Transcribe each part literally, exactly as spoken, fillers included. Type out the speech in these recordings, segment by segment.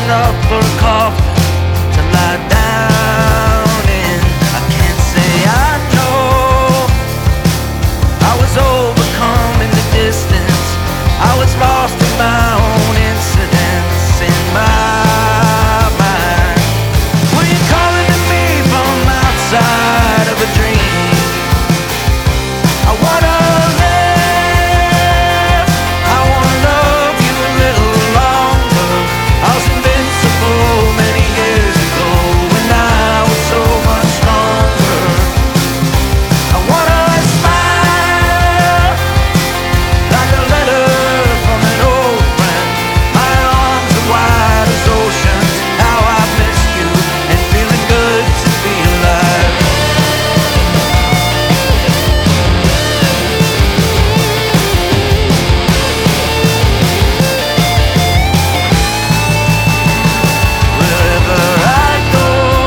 up for a coffee to lie down in. I can't say I know. I was overcome in the distance. I was lost in my own incidents in my mind. Were you calling to me from outside of a dream? I wanna live, I wanna love you a little longer. I was invincible many years ago when I was so much stronger. I wanna smile like a letter from an old friend. My arms are wide as oceans. How I've missed you and feeling good to be alive. Wherever I go,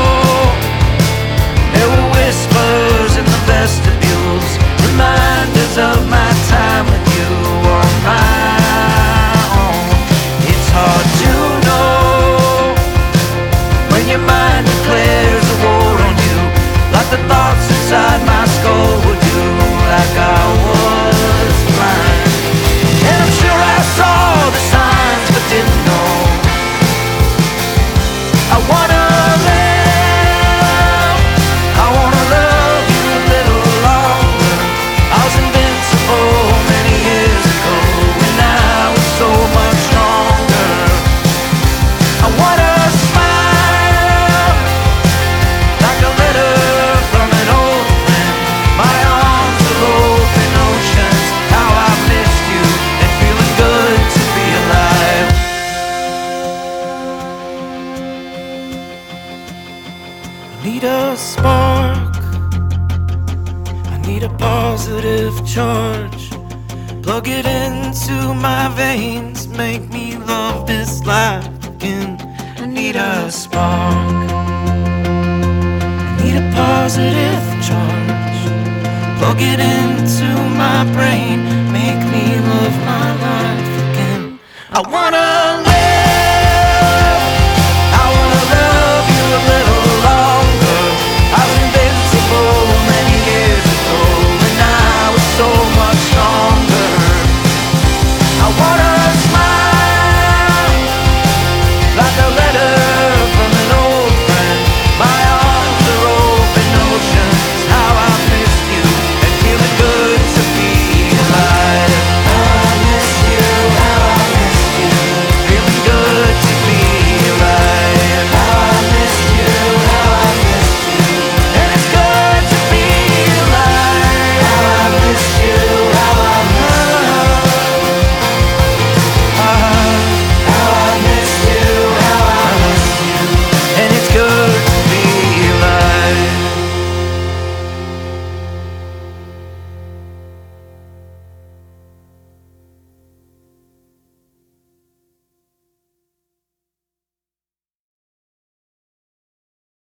there were whispers in the vestibules, reminders of my time with you on my own. It's hard to know when your mind declares a war on you, like the thoughts inside my skull would do, like I was blind. And I'm sure I saw the signs but didn't know. I wanna live, I wanna love you a little longer. I was invincible many years ago when I was so much stronger. I wanna smile like a letter from an old friend. My arms are open oceans. How I've missed you and feeling good to be alive. I need a spark, I need a positive charge. Plug it into my veins, make me love this life again. I need a spark, I need a positive charge. Plug it into my brain, make me love my life again. I wanna